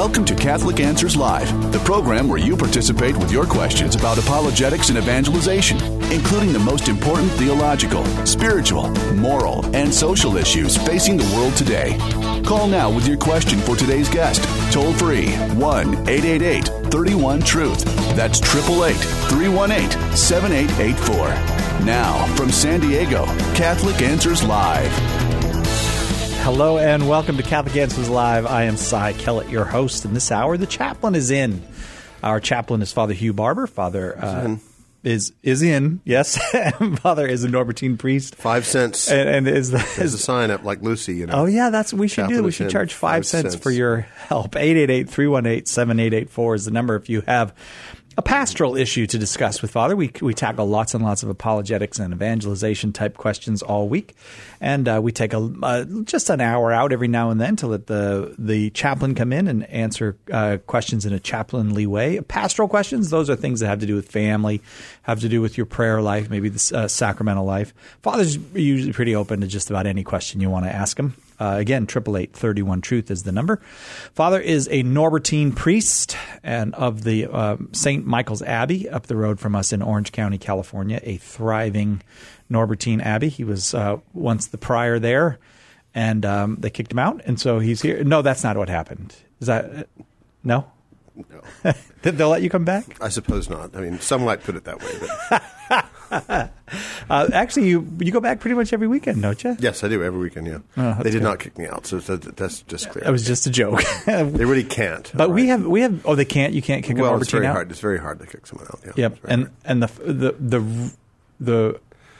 Welcome to Catholic Answers Live, the program where you participate with your questions about apologetics and evangelization, including the most important theological, spiritual, moral, and social issues facing the world today. Call now with your question for today's guest. Toll free 1-888-31-TRUTH. That's 888-318-7884. Now, from San Diego, Catholic Answers Live. Hello and welcome to Catholic Answers Live. I am Cy Kellett, your host. In this hour, the chaplain is in. Our chaplain is Father Hugh Barber. Father is in, yes. Father is a Norbertine priest. 5 cents. And is a sign up like Lucy, you know. Oh, yeah, that's what we should do. We should charge 5 cents for your help. 888-318-7884 is the number if you have a pastoral issue to discuss with Father. We tackle lots and lots of apologetics and evangelization type questions all week, and we take just an hour out every now and then to let the chaplain come in and answer questions in a chaplainly way. Pastoral questions, those are things that have to do with family, have to do with your prayer life, maybe the sacramental life. Father's usually pretty open to just about any question you want to ask him. Again, 888-31-TRUTH is the number. Father is a Norbertine priest and of the St. Michael's Abbey up the road from us in Orange County, California, a thriving Norbertine Abbey. He was once the prior there, and they kicked him out, and so he's here. No, that's not what happened. Is that no? No. They'll let you come back? I suppose not. I mean, some might put it that way. But actually, you go back pretty much every weekend, don't you? Yes, I do every weekend. Yeah, they did not kick me out, so that's just clear. That was just a joke. They really can't. But we have. Oh, they can't. You can't kick a Norbertine out. It's very hard. It's very hard to kick someone out. Yeah, yep. And the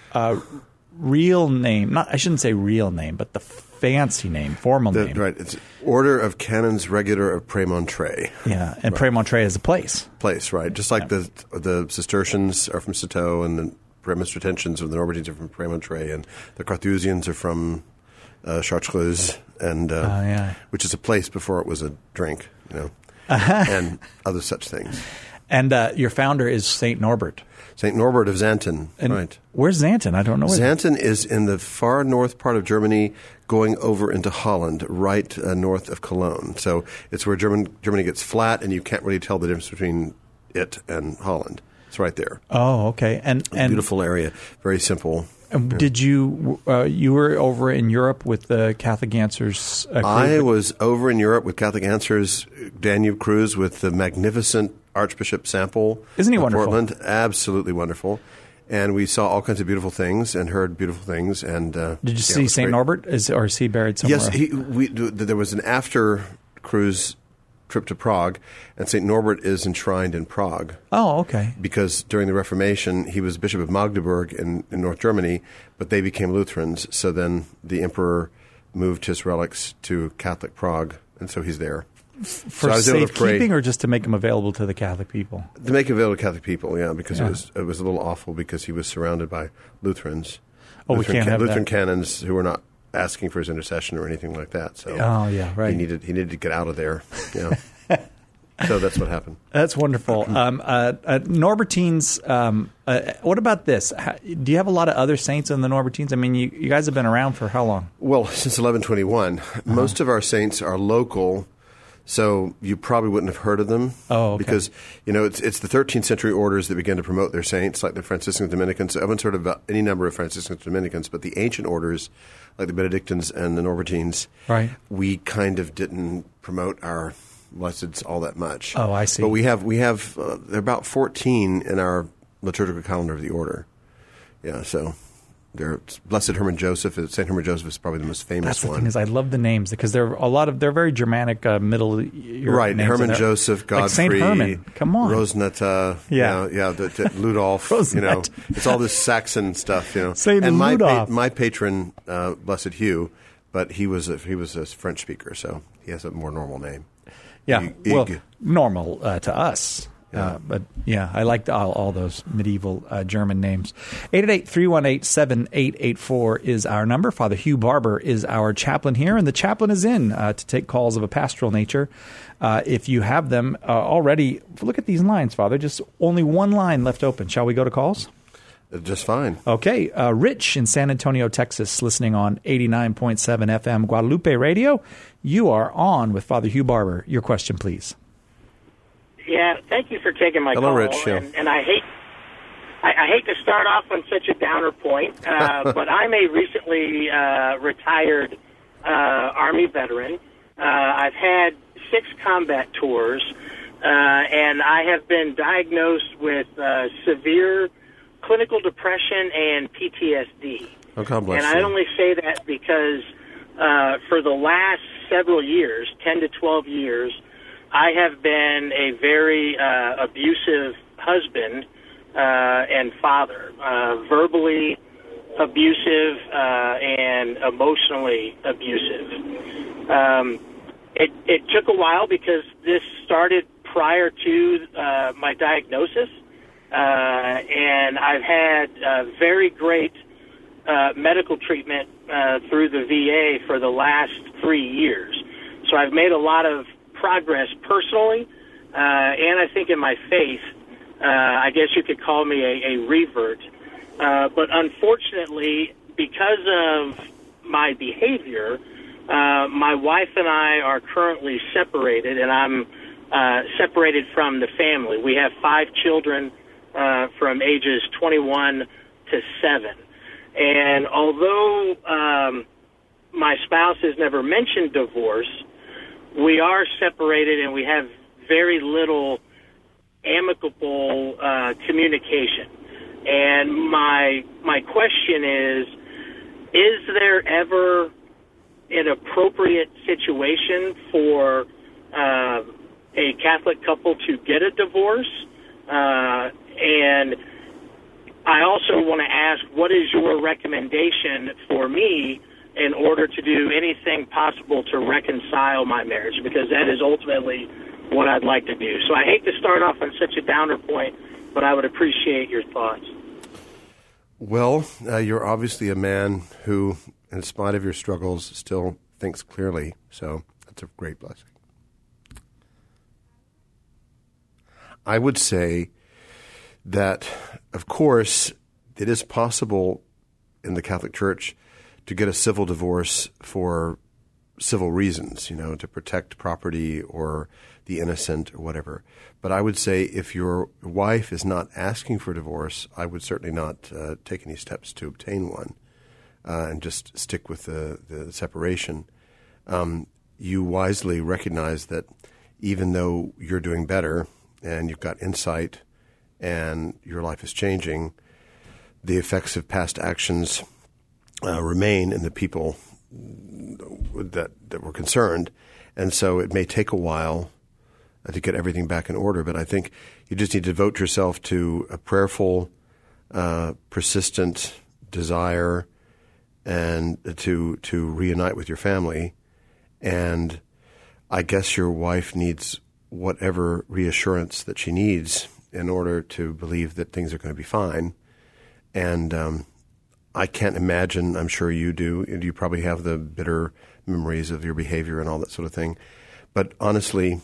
real name. I shouldn't say real name, but the fancy name, formal name. Right. It's Order of Canons Regular of Prémontré. Yeah, and right. Prémontré is a place. Place, right. Just like the Cistercians are from Citeaux, and the Premonstratensians or the Norbertines are from Prémontré, and the Carthusians are from Chartreuse, and which is a place before it was a drink, you know, and other such things. And your founder is St. Norbert. St. Norbert of Xanten, right. Where's Xanten? I don't know. Xanten is in the far north part of Germany, going over into Holland, right north of Cologne. So it's where Germany gets flat, and you can't really tell the difference between it and Holland. It's right there. Oh, okay. And beautiful area, very simple. Did you were over in Europe with the Catholic Answers group? I was over in Europe with Catholic Answers Danube cruise with the magnificent Archbishop Sample. Isn't he wonderful? Portland, absolutely wonderful. And we saw all kinds of beautiful things and heard beautiful things. And did you see St. Norbert? Or is he buried somewhere? Yes, there was an after cruise trip to Prague, and St. Norbert is enshrined in Prague. Oh, okay. Because during the Reformation, he was Bishop of Magdeburg in North Germany, but they became Lutherans. So then the emperor moved his relics to Catholic Prague, and so he's there. For safekeeping, or just to make him available to the Catholic people? To make available to Catholic people, yeah, because it was a little awful because he was surrounded by Lutherans. Oh, we can't have Lutheran that. canons who were not asking for his intercession or anything like that. So right. He needed to get out of there. Yeah. So that's what happened. That's wonderful. Norbertines. What about this? Do you have a lot of other saints in the Norbertines? I mean, you guys have been around for how long? Well, since 1121. Most of our saints are local. So you probably wouldn't have heard of them. Oh, okay. Because, it's the 13th century orders that began to promote their saints, like the Franciscans, Dominicans. I haven't heard about any number of Franciscans, Dominicans, but the ancient orders, like the Benedictines and the Norbertines, right. We kind of didn't promote our blesseds all that much. Oh, I see. But we have there are about 14 in our liturgical calendar of the order. Yeah, so... Blessed Herman Joseph. St. Herman Joseph is probably the most famous one. That's the thing is I love the names because they're very Germanic Middle Europe right. names. Herman Joseph, Godfrey, like St. Herman. Come on. Rosnetta. Ludolf. It's all this Saxon stuff. St. And Ludolf. my patron, Blessed Hugh, but he was a French speaker, so he has a more normal name. Yeah, normal to us. But I liked all those medieval German names. 888-318-7884 is our number. Father Hugh Barber is our chaplain here, and the chaplain is in to take calls of a pastoral nature. If you have them already, look at these lines, Father. Just only one line left open. Shall we go to calls? Just fine. Okay. Rich in San Antonio, Texas, listening on 89.7 FM Guadalupe Radio. You are on with Father Hugh Barber. Your question, please. Yeah, thank you for taking my call. Hello, Rich. Yeah. And I hate to start off on such a downer point, but I'm a recently retired Army veteran. I've had 6 combat tours, and I have been diagnosed with severe clinical depression and PTSD. Oh, God bless and you. I only say that because for the last several years, 10 to 12 years, I have been a very abusive husband and father, verbally abusive and emotionally abusive. It took a while because this started prior to my diagnosis, and I've had very great medical treatment through the VA for the last 3 years. So I've made a lot of progress personally, and I think in my faith. I guess you could call me a revert. But unfortunately, because of my behavior, my wife and I are currently separated, and I'm separated from the family. We have 5 children from ages 21 to 7. And although my spouse has never mentioned divorce, we are separated and we have very little amicable communication. And my question is there ever an appropriate situation for a Catholic couple to get a divorce? And I also want to ask, what is your recommendation for me in order to do anything possible to reconcile my marriage? Because that is ultimately what I'd like to do. So I hate to start off on such a downer point, but I would appreciate your thoughts. Well, you're obviously a man who, in spite of your struggles, still thinks clearly. So that's a great blessing. I would say that, of course, it is possible in the Catholic Church to get a civil divorce for civil reasons, to protect property or the innocent or whatever. But I would say if your wife is not asking for divorce, I would certainly not take any steps to obtain one and just stick with the separation. You wisely recognize that even though you're doing better and you've got insight and your life is changing, the effects of past actions remain in the people that were concerned. And so it may take a while to get everything back in order. But I think you just need to devote yourself to a prayerful, persistent desire and to reunite with your family. And I guess your wife needs whatever reassurance that she needs in order to believe that things are going to be fine. And I can't imagine, I'm sure you do, and you probably have the bitter memories of your behavior and all that sort of thing. But honestly,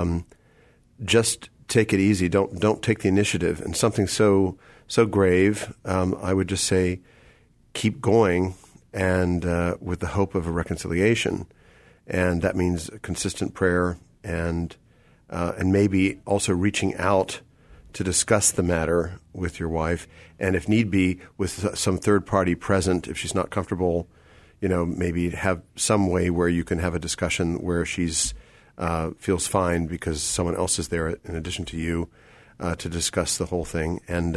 just take it easy. Don't take the initiative. And something so grave, I would just say, keep going, and with the hope of a reconciliation. And that means consistent prayer and maybe also reaching out to discuss the matter with your wife, and if need be, with some third party present, if she's not comfortable, maybe have some way where you can have a discussion where she's feels fine because someone else is there in addition to you to discuss the whole thing, and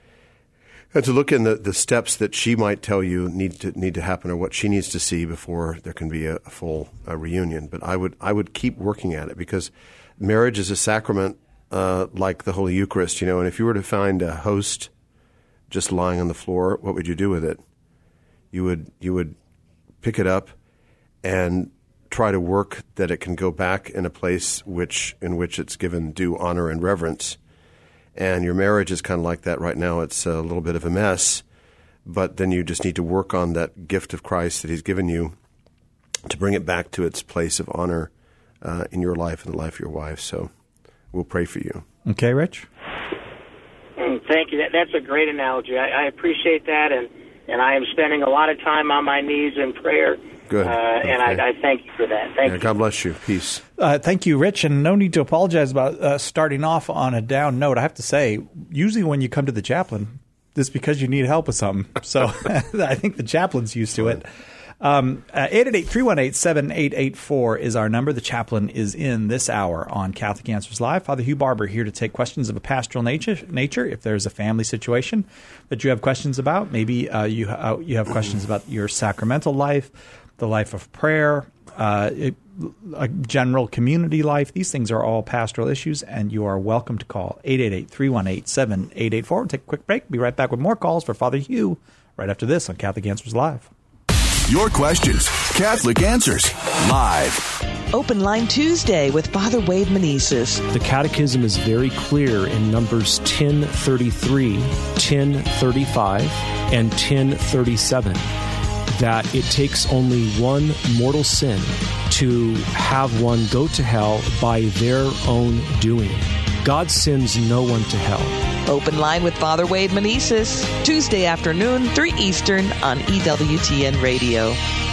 to look in the steps that she might tell you need to happen, or what she needs to see before there can be a full reunion. But I would keep working at it, because marriage is a sacrament. Like the Holy Eucharist, and if you were to find a host just lying on the floor, what would you do with it? You would pick it up and try to work that it can go back in a place in which it's given due honor and reverence. And your marriage is kind of like that right now. It's a little bit of a mess, but then you just need to work on that gift of Christ that He's given you to bring it back to its place of honor in your life and the life of your wife. So we'll pray for you. Okay, Rich? Thank Thank you. That's a great analogy. I appreciate that, and I am spending a lot of time on my knees in prayer. Good. And I thank you for that. Thank you. God bless you. Peace. Thank you, Rich, and no need to apologize about starting off on a down note. I have to say, usually when you come to the chaplain, it's because you need help with something. So I think the chaplain's used to it. 888-318-7884 is our number. The chaplain is in this hour on Catholic Answers Live. Father Hugh Barber here to take questions of a pastoral nature. If there's a family situation that you have questions about, maybe you have questions about your sacramental life, the life of prayer, a general community life. These things are all pastoral issues, and you are welcome to call 888-318-7884. We'll take a quick break. Be right back with more calls for Father Hugh right after this on Catholic Answers Live. Your questions, Catholic Answers Live. Open Line Tuesday with Father Wade Meneses. The Catechism is very clear in Numbers 1033, 1035, and 1037 that it takes only one mortal sin to have one go to hell by their own doing. God sends no one to hell. Open Line with Father Wade Meneses, Tuesday afternoon, 3 Eastern on EWTN Radio.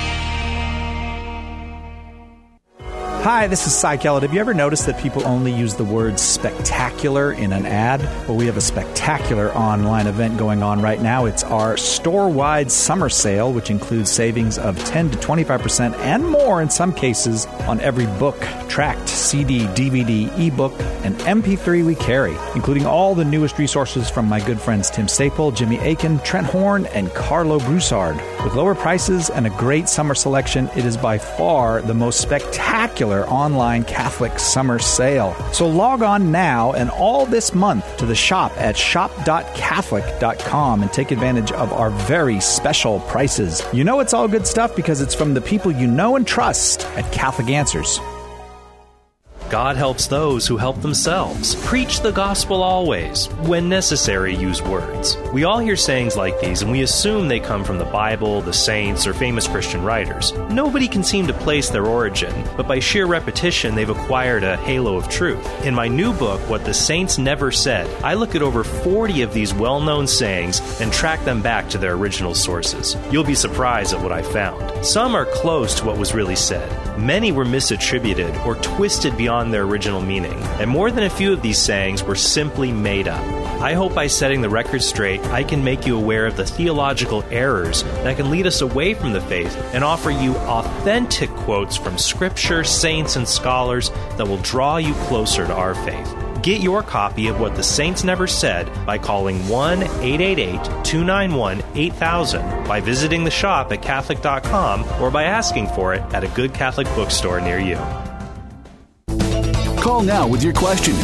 Hi, this is Cy Kellett. Have you ever noticed that people only use the word spectacular in an ad? Well, we have a spectacular online event going on right now. It's our store-wide summer sale, which includes savings of 10 to 25% and more in some cases on every book, tract, CD, DVD, ebook, and MP3 we carry, including all the newest resources from my good friends Tim Staple, Jimmy Akin, Trent Horn, and Carlo Broussard. With lower prices and a great summer selection, it is by far the most spectacular online Catholic summer sale. So log on now and all this month to the shop at shop.catholic.com and take advantage of our very special prices. You know it's all good stuff because it's from the people you know and trust at Catholic Answers. God helps those who help themselves. Preach the gospel always. When necessary, use words. We all hear sayings like these, and we assume they come from the Bible, the saints, or famous Christian writers. Nobody can seem to place their origin, but by sheer repetition, they've acquired a halo of truth. In my new book, What the Saints Never Said, I look at over 40 of these well-known sayings and track them back to their original sources. You'll be surprised at what I found. Some are close to what was really said. Many were misattributed or twisted beyond their original meaning, and more than a few of these sayings were simply made up. I hope by setting the record straight, I can make you aware of the theological errors that can lead us away from the faith and offer you authentic quotes from Scripture, saints, and scholars that will draw you closer to our faith. Get your copy of What the Saints Never Said by calling 1-888-291-8000, by visiting the shop at Catholic.com, or by asking for it at a good Catholic bookstore near you. Call now with your question,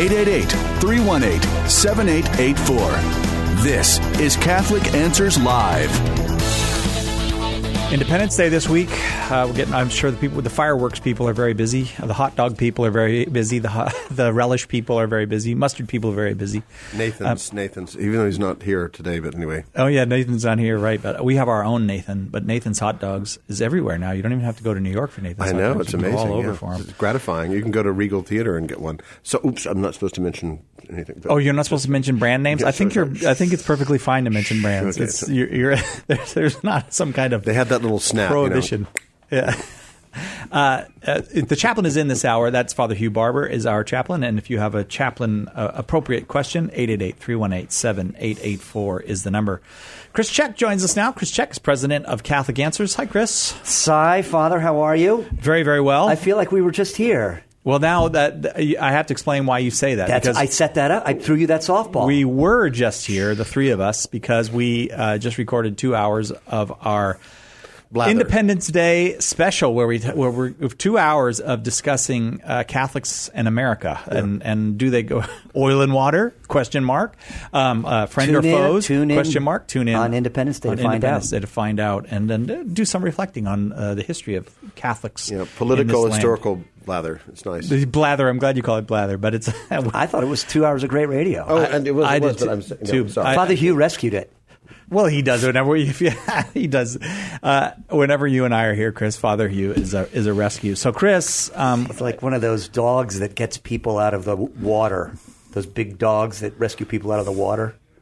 888-318-7884. This is Catholic Answers Live. Independence Day this week. I'm sure the fireworks people are very busy. The hot dog people are very busy. The relish people are very busy. Mustard people are very busy. Nathan's, even though he's not here today, but anyway. Oh, yeah, Nathan's not here, right. But we have our own Nathan. But Nathan's Hot Dogs is everywhere now. You don't even have to go to New York for Nathan's Hot Dogs. I know, it's amazing. All over for them. It's gratifying. You can go to Regal Theater and get one. So, oops, I'm not supposed to mention anything. Oh, you're not supposed to mention brand names? Yeah, I think it's perfectly fine to mention brands. Okay. There's not some kind of... They had that little snap. Prohibition. Yeah. The chaplain is in this hour. That's Father Hugh Barber is our chaplain. And if you have a chaplain appropriate question, 888-318-7884 is the number. Chris Check joins us now. Chris Check is president of Catholic Answers. Hi, Chris. Cy, Father, how are you? Very, very well. I feel like we were just here. Well, now that I have to explain why you say that. Because I set that up. I threw you that softball. We were just here, the three of us, because we just recorded 2 hours of our Blather. Independence Day special, where we're 2 hours of discussing Catholics in America, and do they go oil and water? Question mark. Friend or foes? Question mark. Tune in on Independence Day to find out, and then do some reflecting on the history of Catholics. Political, historical blather. It's nice. The blather. I'm glad you call it blather, but it's. I thought it was 2 hours of great radio. Oh, and it was. I did too. I'm sorry. Father Hugh rescued it. Well, he does whenever he does. Whenever you and I are here, Chris, Father Hugh is a rescue. So, Chris, it's like one of those dogs that gets people out of the water. Those big dogs that rescue people out of the water.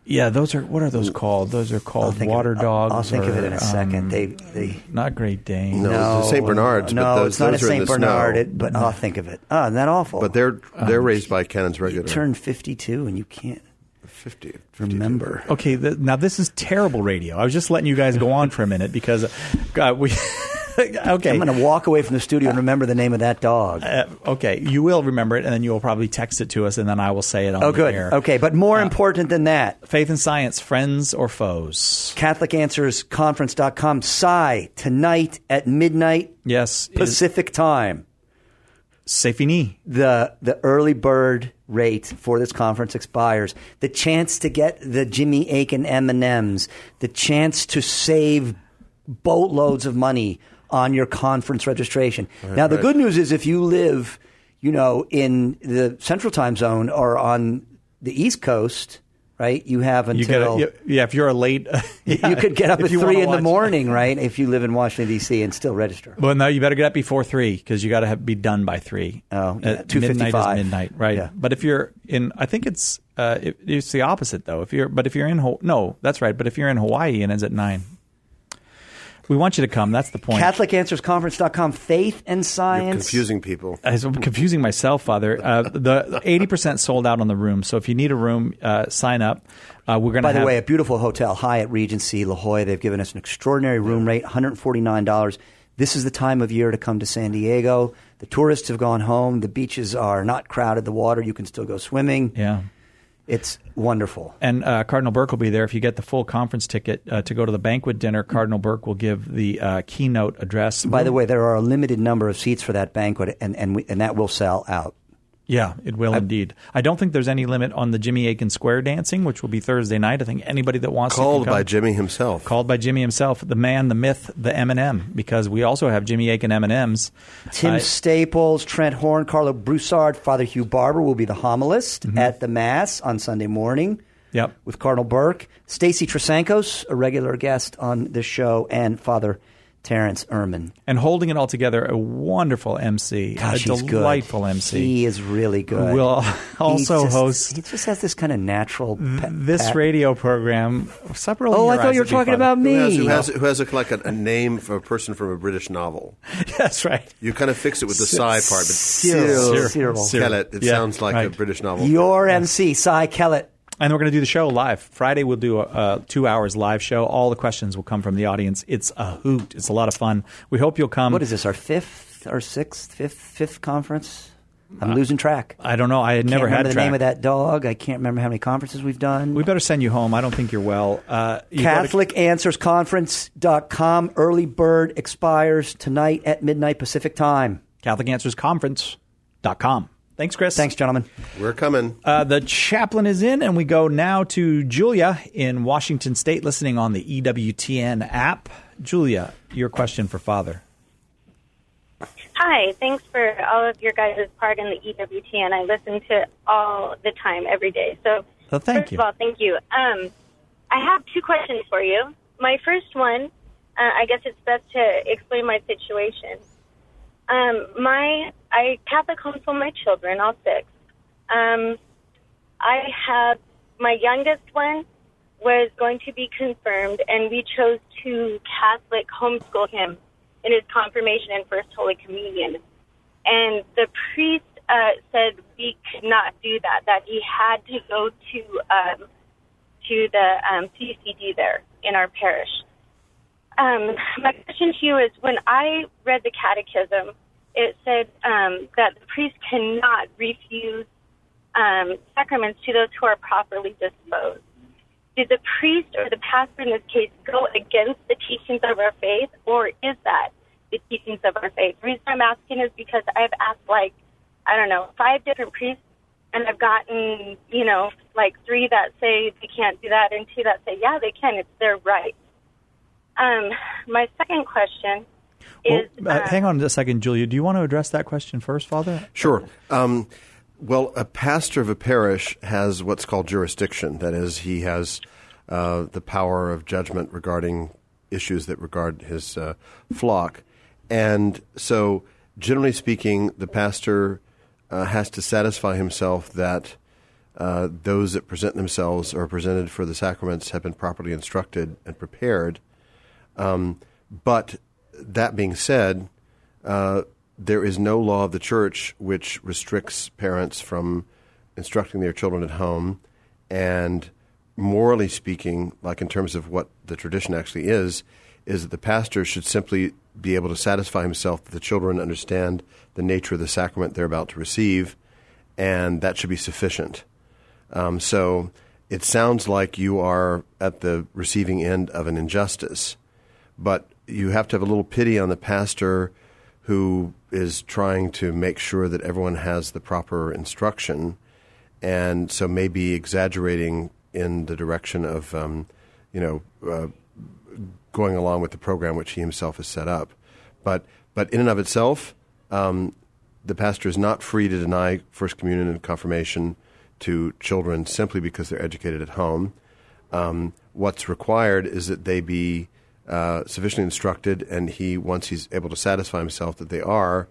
Yeah, what are those called? Those are called water dogs. I'll think of it in a second. They not Great Dane. No, St. Bernards. No, but those, it's not those a are in St. the Bernard, but I'll think of it. Oh, isn't that awful? But they're raised by Cannons regular. You turn 52 and you can't 50. remember. Okay, now this is terrible radio. I was just letting you guys go on for a minute because we. Okay. I'm going to walk away from the studio and remember the name of that dog. Okay, you will remember it, and then you will probably text it to us, and then I will say it on the air. Okay, but more important than that. Faith and Science, friends or foes? CatholicAnswersConference.com. Psy, tonight at midnight Yes. Pacific time. C'est fini. The early bird rate for this conference expires. The chance to get the Jimmy Akin M&Ms. The chance to save boatloads of money on your conference registration. Now, the good news is if you live, in the Central Time Zone or on the East Coast, right, you have until... if you're a late... you could get up at 3 in the morning, right, if you live in Washington, D.C. and still register. Well, no, you better get up before 3 because you got to be done by 3. Oh, yeah, 2:55. Midnight is midnight, right. Yeah. But if you're in... I think it's the opposite, though. If you're in... No, that's right. But if you're in Hawaii, it ends at 9. We want you to come. That's the point. CatholicAnswersConference.com. Faith and Science. You're confusing people. I'm confusing myself, Father. The 80% sold out on the room. So if you need a room, sign up. We're going to. By the way, a beautiful hotel, Hyatt Regency La Jolla. They've given us an extraordinary room rate, $149. This is the time of year to come to San Diego. The tourists have gone home. The beaches are not crowded. The water, you can still go swimming. Yeah. It's wonderful. And Cardinal Burke will be there. If you get the full conference ticket to go to the banquet dinner, Cardinal Burke will give the keynote address. By the way, there are a limited number of seats for that banquet, and that will sell out. Yeah, it will indeed. I don't think there's any limit on the Jimmy Akin Square dancing, which will be Thursday night. I think anybody that wants Called to come. by Jimmy himself. Called by Jimmy himself, the man, the myth, the M&M, because we also have Jimmy Akin M&Ms. Tim Staples, Trent Horn, Carlo Broussard, Father Hugh Barber will be the homilist at the Mass on Sunday morning. Yep. With Cardinal Burke. Stacy Trasankos, a regular guest on this show, and Father Terrence Ehrman. And holding it all together, a wonderful MC. Gosh, a he's delightful good. MC. He is really good. Will also host... He just has this kind of natural... radio program. Stop rolling I your thought eyes you were at me, talking Father. about me. Who has a name for a person from a British novel. That's right. You kind of fix it with the Psy part. But Cyril Kellett. It sounds like a British novel. Your MC, Cy Kellett. And we're going to do the show live. Friday we'll do a 2 hours live show. All the questions will come from the audience. It's a hoot. It's a lot of fun. We hope you'll come. What is this, our fifth conference? I'm losing track. I don't know. I had never had the name of that dog. I can't remember how many conferences we've done. We better send you home. I don't think you're well. CatholicAnswersConference.com. Early bird expires tonight at midnight Pacific time. CatholicAnswersConference.com. Thanks, Chris. Thanks, gentlemen. We're coming. The chaplain is in, and we go now to Julia in Washington State, listening on the EWTN app. Julia, your question for Father. Hi. Thanks for all of your guys' part in the EWTN. I listen to it all the time, every day. So thank you. First of all, thank you. I have 2 questions for you. My first one, I guess it's best to explain my situation. I Catholic homeschool my children, all 6. I have my youngest one was going to be confirmed, and we chose to Catholic homeschool him in his confirmation and First Holy Communion. And the priest said we could not do that; that he had to go to the CCD there in our parish. My question to you is: when I read the Catechism, it said that the priest cannot refuse sacraments to those who are properly disposed. Did the priest or the pastor in this case go against the teachings of our faith, or is that the teachings of our faith? The reason I'm asking is because I've asked 5 different priests, and I've gotten, 3 that say they can't do that and 2 that say, yeah, they can. It's their right. My second question is... hang on a second, Julia. Do you want to address that question first, Father? Sure. Well, a pastor of a parish has what's called jurisdiction. That is, he has the power of judgment regarding issues that regard his flock. And so, generally speaking, the pastor has to satisfy himself that those that present themselves or are presented for the sacraments have been properly instructed and prepared. But that being said, there is no law of the church which restricts parents from instructing their children at home. And morally speaking, like in terms of what the tradition actually is that the pastor should simply be able to satisfy himself that the children understand the nature of the sacrament they're about to receive, and that should be sufficient. So it sounds like you are at the receiving end of an injustice, but you have to have a little pity on the pastor who is trying to make sure that everyone has the proper instruction, and so maybe exaggerating in the direction of, going along with the program which he himself has set up. But in and of itself, the pastor is not free to deny First Communion and confirmation to children simply because they're educated at home. What's required is that they be sufficiently instructed, and once he's able to satisfy himself that they are,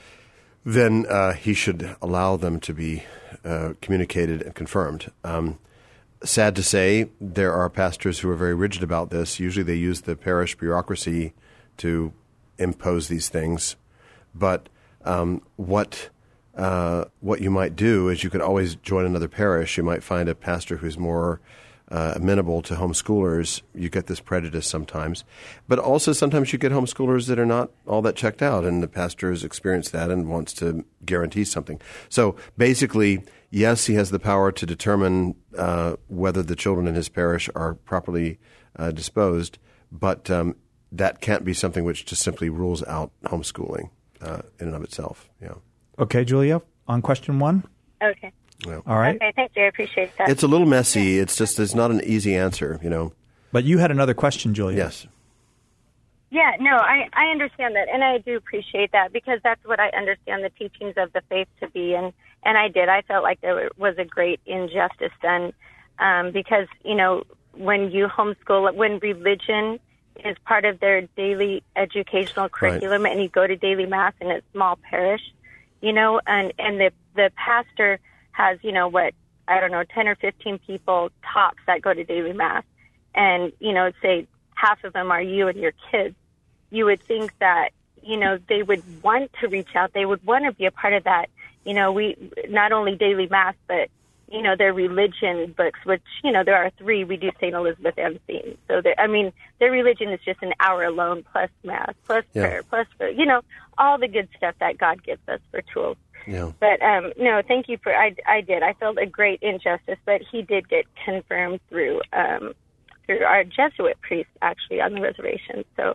then he should allow them to be communicated and confirmed. Sad to say, there are pastors who are very rigid about this. Usually they use the parish bureaucracy to impose these things. But what you might do is you could always join another parish. You might find a pastor who's more amenable to homeschoolers. You get this prejudice sometimes. But also sometimes you get homeschoolers that are not all that checked out, and the pastor has experienced that and wants to guarantee something. So basically, yes, he has the power to determine whether the children in his parish are properly disposed, but that can't be something which just simply rules out homeschooling in and of itself. Yeah. Okay, Julia, on question 1? Okay. Yeah. All right. Okay, thank you. I appreciate that. It's a little messy. It's not an easy answer, But you had another question, Julia. Yes. Yeah, no, I understand that, and I do appreciate that, because that's what I understand the teachings of the faith to be, and I did. I felt like there was a great injustice done, because, when you homeschool, when religion is part of their daily educational curriculum, right, and you go to daily mass in a small parish, and the pastor has, 10 or 15 people tops that go to daily mass, and, say half of them are you and your kids, you would think that, they would want to reach out. They would want to be a part of that. We not only daily mass, but, their religion books, which, there are 3. We do St. Elizabeth and St. So, their religion is just an hour alone, plus mass, plus prayer, plus, all the good stuff that God gives us for tools. Yeah. But, no, thank you for, I did. I felt a great injustice, but he did get confirmed through our Jesuit priest, actually, on the reservation. So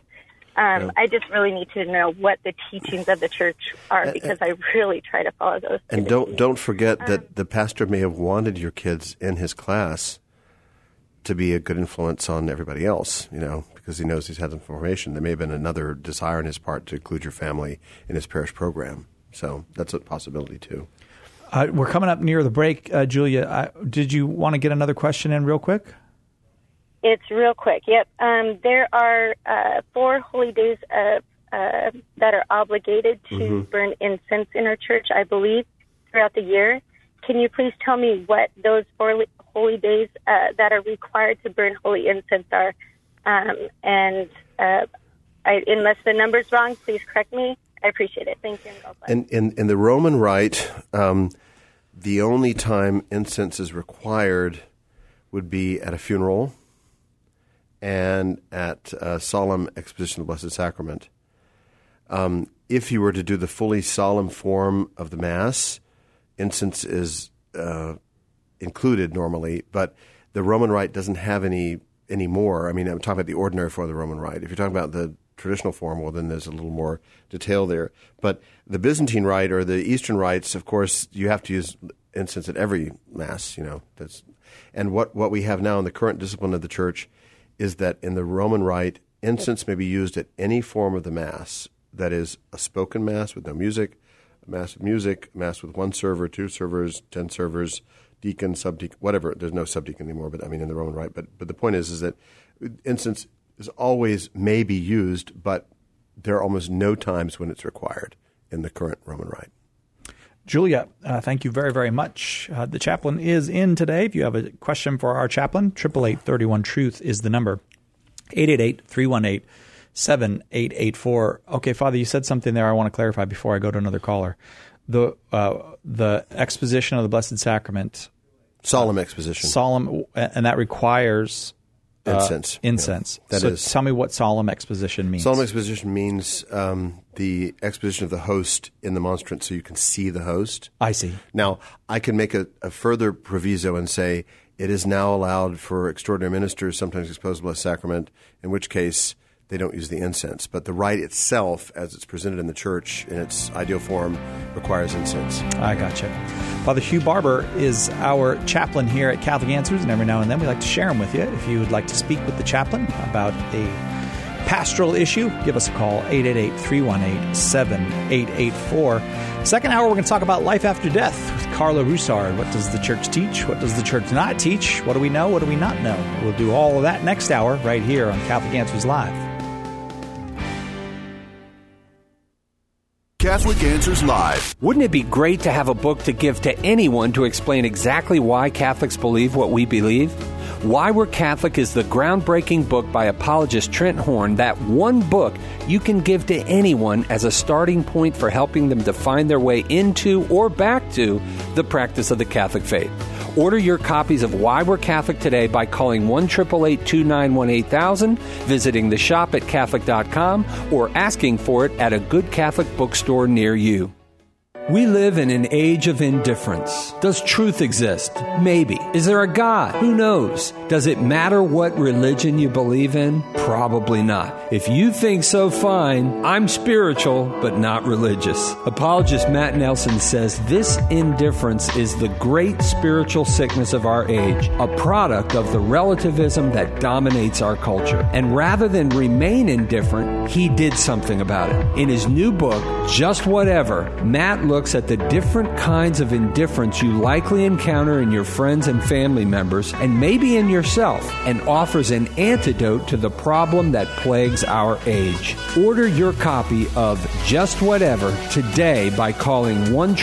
I just really need to know what the teachings of the church are, because I really try to follow those. And don't forget that the pastor may have wanted your kids in his class to be a good influence on everybody else, because he knows he's had some formation. There may have been another desire on his part to include your family in his parish program. So that's a possibility, too. We're coming up near the break. Julia, did you want to get another question in real quick? It's real quick. Yep. There are 4 holy days that are obligated to burn incense in our church, I believe, throughout the year. Can you please tell me what those 4 holy days that are required to burn holy incense are? Unless the number's wrong, please correct me. I appreciate it. Thank you. In the Roman Rite, the only time incense is required would be at a funeral and at solemn exposition of the Blessed Sacrament. If you were to do the fully solemn form of the Mass, incense is included normally, but the Roman Rite doesn't have any more. I mean, I'm talking about the ordinary form of the Roman Rite. If you're talking about the traditional form, well, then there's a little more detail there. But the Byzantine Rite or the Eastern rites, of course, you have to use incense at every Mass, And what we have now in the current discipline of the Church is that in the Roman Rite, incense may be used at any form of the Mass. That is a spoken Mass with no music, a Mass with music, a Mass with 1 server, 2 servers, 10 servers, deacon, subdeacon, whatever. There's no subdeacon anymore, but in the Roman Rite. But the point is that incense is always may be used, but there are almost no times when it's required in the current Roman Rite. Julia, thank you very, very much. The chaplain is in today. If you have a question for our chaplain, 888-31-TRUTH is the number. 888-318-7884. Okay, Father, you said something there I want to clarify before I go to another caller. The exposition of the Blessed Sacrament. Solemn exposition. Solemn, and that requires... Incense. Incense. Yeah, so tell me what solemn exposition means. Solemn exposition means the exposition of the host in the monstrance so you can see the host. I see. Now, I can make a further proviso and say it is now allowed for extraordinary ministers, sometimes expose the Blessed Sacrament, in which case they don't use the incense. But the rite itself, as it's presented in the church in its ideal form, requires incense. I gotcha. Father Hugh Barber is our chaplain here at Catholic Answers, and every now and then we like to share them with you. If you would like to speak with the chaplain about a pastoral issue, give us a call, 888-318-7884. Second hour, we're going to talk about life after death with Carla Roussard. What does the church teach? What does the church not teach? What do we know? What do we not know? We'll do all of that next hour right here on Catholic Answers Live. Catholic Answers Live. Wouldn't it be great to have a book to give to anyone to explain exactly why Catholics believe what we believe? Why We're Catholic is the groundbreaking book by apologist Trent Horn. That one book you can give to anyone as a starting point for helping them to find their way into or back to the practice of the Catholic faith. Order your copies of Why We're Catholic today by calling 1-888-291-8000, visiting the shop at Catholic.com, or asking for it at a good Catholic bookstore near you. We live in an age of indifference. Does truth exist? Maybe. Is there a God? Who knows? Does it matter what religion you believe in? Probably not. If you think so, fine. I'm spiritual, but not religious. Apologist Matt Nelson says this indifference is the great spiritual sickness of our age, a product of the relativism that dominates our culture. And rather than remain indifferent, he did something about it. In his new book, Just Whatever, Matt looks at the different kinds of indifference you likely encounter in your friends and family members, and maybe in yourself, and offers an antidote to the problem that plagues our age. Order your copy of Just Whatever today by calling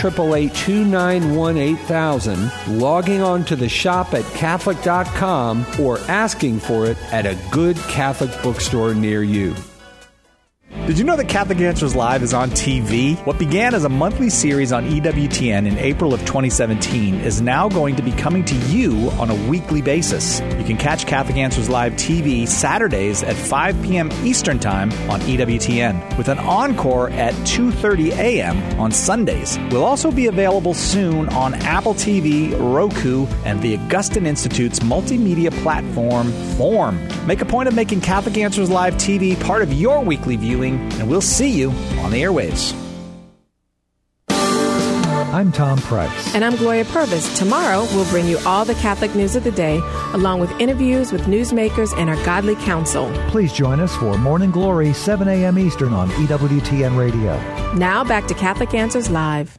1-888-291-8000, logging on to the shop at Catholic.com, or asking for it at a good Catholic bookstore near you. Did you know that Catholic Answers Live is on TV? What began as a monthly series on EWTN in April of 2017 is now going to be coming to you on a weekly basis. You can catch Catholic Answers Live TV Saturdays at 5 p.m. Eastern Time on EWTN, with an encore at 2:30 a.m. on Sundays. We'll also be available soon on Apple TV, Roku, and the Augustine Institute's multimedia platform, Form. Make a point of making Catholic Answers Live TV part of your weekly viewing, and we'll see you on the airwaves. I'm Tom Price. And I'm Gloria Purvis. Tomorrow, we'll bring you all the Catholic news of the day, along with interviews with newsmakers and our godly counsel. Please join us for Morning Glory, 7 a.m. Eastern on EWTN Radio. Now, back to Catholic Answers Live.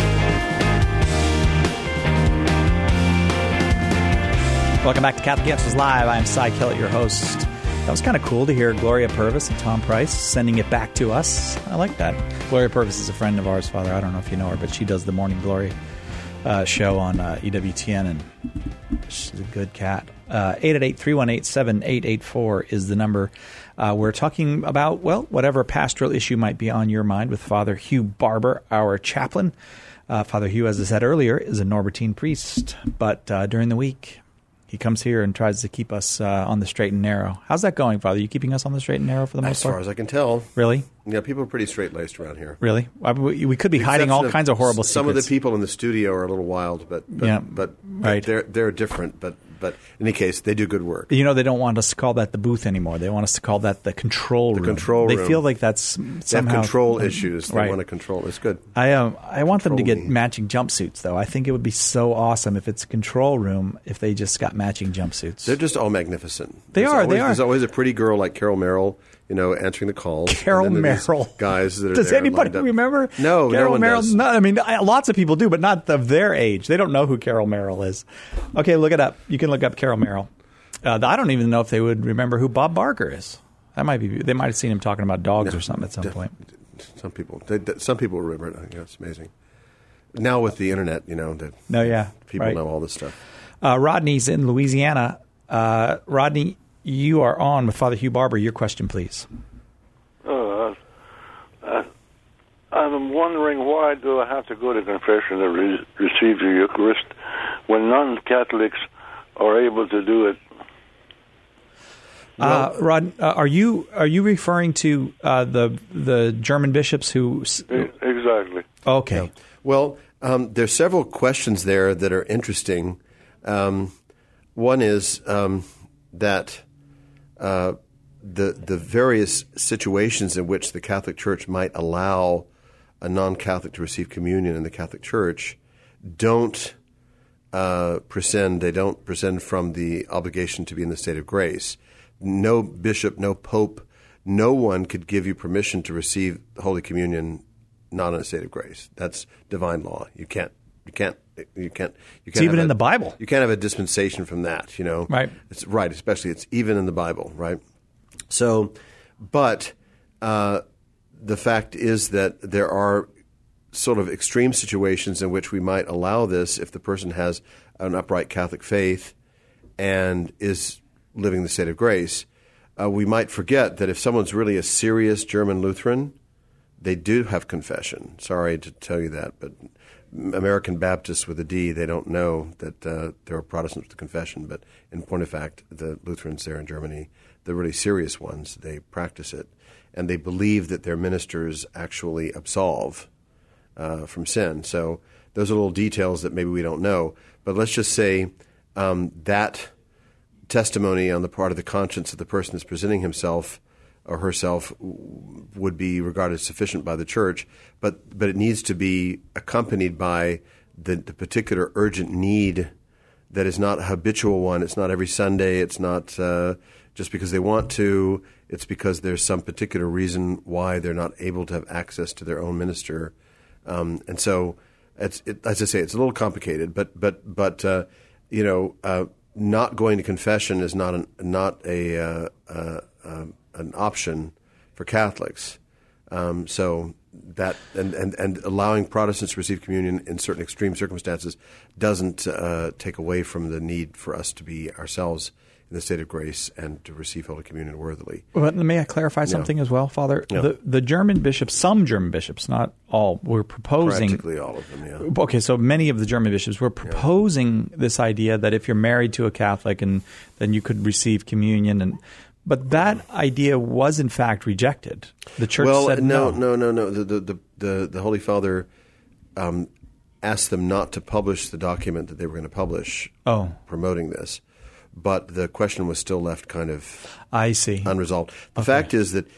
Welcome back to Catholic Answers Live. I'm Cy Kellett, your host. That was kind of cool to hear Gloria Purvis and Tom Price sending it back to us. I like that. Gloria Purvis is a friend of ours, Father. I don't know if you know her, but she does the Morning Glory show on EWTN, and she's a good cat. 888-318-7884 is the number. We're talking about, well, whatever pastoral issue might be on your mind with Father Hugh Barber, our chaplain. Father Hugh, as I said earlier, is a Norbertine priest, but during the week, he comes here and tries to keep us on the straight and narrow. How's that going, Father? You keeping us on the straight and narrow for the most part? As far as I can tell. Really? Yeah, people are pretty straight-laced around here. Really? We could be hiding all kinds of horrible secrets. Some of the people in the studio are a little wild, but right. they're different. But in any case, they do good work. You know, they don't want us to call that the booth anymore. They want us to call that the control room. The control room. They feel like that's somehow... They have control issues. They want to control. It's good. I want them to get matching jumpsuits, though. I think it would be so awesome if it's a control room if they just got matching jumpsuits. They're just all magnificent. They are. There's always a pretty girl like Carol Merrill, answering the calls. Carol Merrill. Guys that are Does anybody remember? No, Carol no one Merrill. does. No, I mean, lots of people do, but not of their age. They don't know who Carol Merrill is. Okay, look it up. You can look up Carol Merrill. I don't even know if they would remember who Bob Barker is. They might have seen him talking about dogs or something at some point. Some people remember it. I think that's amazing. Now with the internet, people right. know all this stuff. Rodney's in Louisiana. Rodney, you are on with Father Hugh Barber. Your question, please. I'm wondering, why do I have to go to confession to receive the Eucharist when non-Catholics are able to do it? Rod, are you referring to the German bishops who? Exactly. Okay. Yeah. Well, there's several questions there that are interesting. One is that the various situations in which the Catholic Church might allow a non-Catholic to receive communion in the Catholic Church don't prescind from the obligation to be in the state of grace. No bishop, no pope, no one could give you permission to receive Holy Communion not in a state of grace. That's divine law. You can't. It's even in the Bible. You can't have a dispensation from that. Right. It's right. Especially it's even in the Bible. Right. So, but the fact is that there are sort of extreme situations in which we might allow this if the person has an upright Catholic faith and is living the state of grace. We might forget that if someone's really a serious German Lutheran, they do have confession. Sorry to tell you that, but American Baptists with a D, they don't know that there are Protestants with confession. But in point of fact, the Lutherans there in Germany, the really serious ones, they practice it. And they believe that their ministers actually absolve from sin. So those are little details that maybe we don't know. But let's just say that testimony on the part of the conscience of the person that's presenting himself or herself would be regarded as sufficient by the Church, but it needs to be accompanied by the particular urgent need that is not a habitual one. It's not every Sunday. It's not just because they want to. It's because there's some particular reason why they're not able to have access to their own minister. And so, as I say, it's a little complicated, but not going to confession is not an option for Catholics. So that and allowing Protestants to receive communion in certain extreme circumstances doesn't take away from the need for us to be ourselves in the state of grace and to receive Holy Communion worthily. Well, may I clarify something as well, Father? Yeah. The German bishops, some German bishops, not all, were proposing... Practically all of them, yeah. Okay, so many of the German bishops were proposing this idea that if you're married to a Catholic, and then you could receive communion, but that idea was in fact rejected. The Church said no. No. The Holy Father asked them not to publish the document that they were going to publish promoting this. But the question was still left kind of unresolved. The fact is that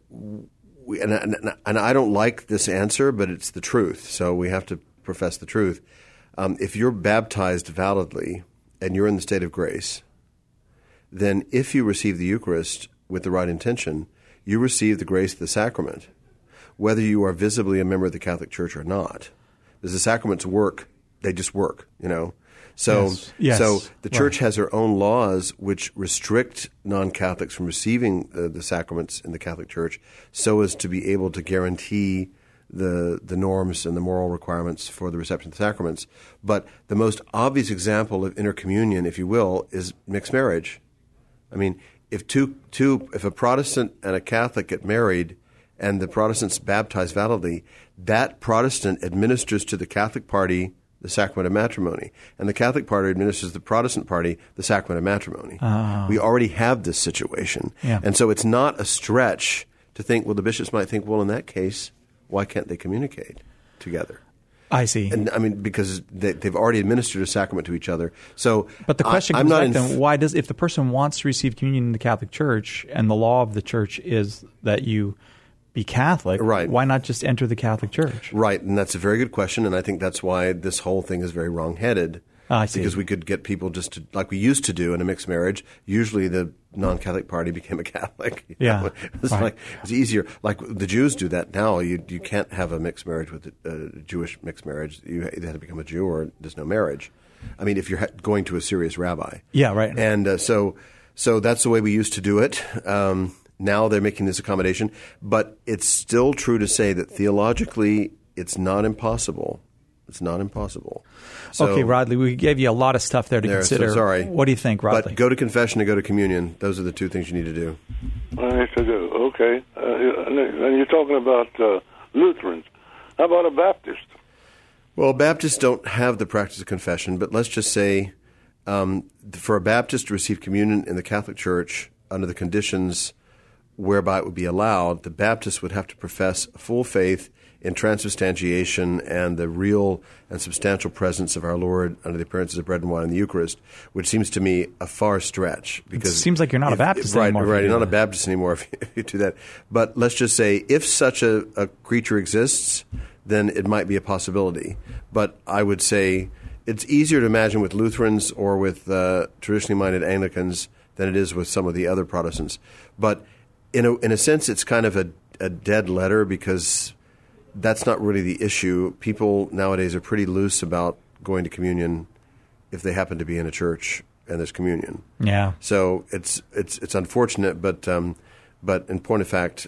we, and I don't like this answer, but it's the truth. So we have to profess the truth. If you're baptized validly and you're in the state of grace, then if you receive the Eucharist with the right intention, you receive the grace of the sacrament, whether you are visibly a member of the Catholic Church or not. Because the sacraments work. They just work, So, so the Church has her own laws which restrict non-Catholics from receiving the sacraments in the Catholic Church, so as to be able to guarantee the norms and the moral requirements for the reception of the sacraments. But the most obvious example of intercommunion, if you will, is mixed marriage. I mean, if if a Protestant and a Catholic get married, and the Protestants baptize validly, that Protestant administers to the Catholic party the sacrament of matrimony, and the Catholic party administers the Protestant party the sacrament of matrimony. We already have this situation. And so it's not a stretch to think, well, the bishops might think, well, in that case, why can't they communicate together? I see. And I mean, because they've already administered a sacrament to each other. So, but the question comes back then, why does, if the person wants to receive communion in the Catholic Church and the law of the Church is that you be Catholic, why not just enter the Catholic Church? Right, and that's a very good question, and I think that's why this whole thing is very wrong-headed. I see. Because we could get people just to, like we used to do in a mixed marriage, usually the non-Catholic party became a Catholic. It's easier. Like the Jews do that now. You can't have a mixed marriage with a Jewish mixed marriage. You either have to become a Jew or there's no marriage. I mean, if you're going to a serious rabbi. Yeah, right. And so that's the way we used to do it. Now they're making this accommodation. But it's still true to say that theologically it's not impossible It's not impossible. So, okay, Rodley, we gave you a lot of stuff there to consider. So sorry. What do you think, Rodley? But go to confession and go to communion. Those are the two things you need to do. I need to do. Okay. And you're talking about Lutherans. How about a Baptist? Well, Baptists don't have the practice of confession, but let's just say for a Baptist to receive communion in the Catholic Church under the conditions whereby it would be allowed, the Baptist would have to profess full faith in transubstantiation and the real and substantial presence of our Lord under the appearances of bread and wine in the Eucharist, which seems to me a far stretch. Because it seems like you're not a Baptist anymore. Right, you're not a Baptist anymore if you do that. But let's just say if such a creature exists, then it might be a possibility. But I would say it's easier to imagine with Lutherans or with traditionally minded Anglicans than it is with some of the other Protestants. But in a sense, it's kind of a dead letter because that's not really the issue. People nowadays are pretty loose about going to communion if they happen to be in a church and there's communion. Yeah. So it's unfortunate, but in point of fact,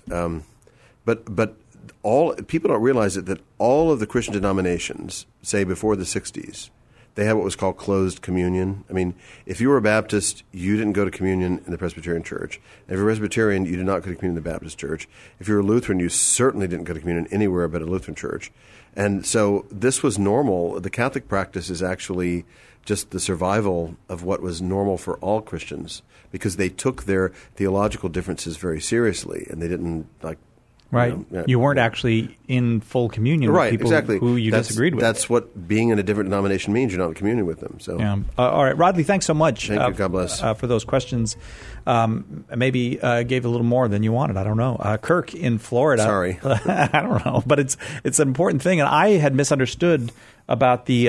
but all people don't realize that all of the Christian denominations, say before the 60s, they had what was called closed communion. I mean, if you were a Baptist, you didn't go to communion in the Presbyterian Church. And if you're a Presbyterian, you did not go to communion in the Baptist Church. If you were a Lutheran, you certainly didn't go to communion anywhere but a Lutheran church. And so this was normal. The Catholic practice is actually just the survival of what was normal for all Christians because they took their theological differences very seriously and they didn't like. Right. You weren't actually in full communion with people who you disagreed with. That's what being in a different denomination means. You're not in communion with them. So, yeah. All right. Rodley, thanks so much. Thank you. God bless. For those questions. Maybe gave a little more than you wanted. I don't know. Kirk in Florida. Sorry. I don't know. But it's an important thing. And I had misunderstood about the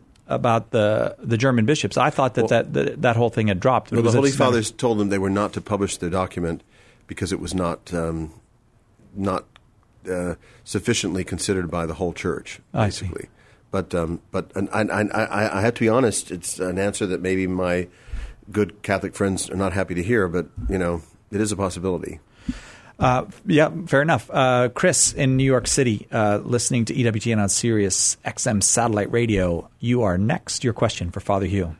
German bishops. I thought that whole thing had dropped. Well, the Holy Fathers told them they were not to publish their document because it was not sufficiently considered by the whole church, basically. But I have to be honest. It's an answer that maybe my good Catholic friends are not happy to hear, but it is a possibility. Yeah, fair enough. Chris in New York City, listening to EWTN on Sirius XM satellite radio. You are next. Your question for Father Hugh.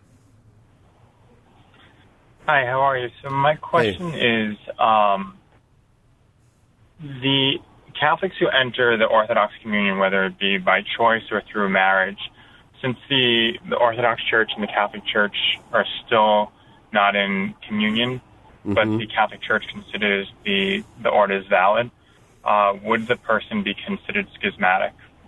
Hi, how are you? So my question is, the Catholics who enter the Orthodox communion, whether it be by choice or through marriage, since the Orthodox Church and the Catholic Church are still not in communion, but the Catholic Church considers the orders valid, would the person be considered schismatic?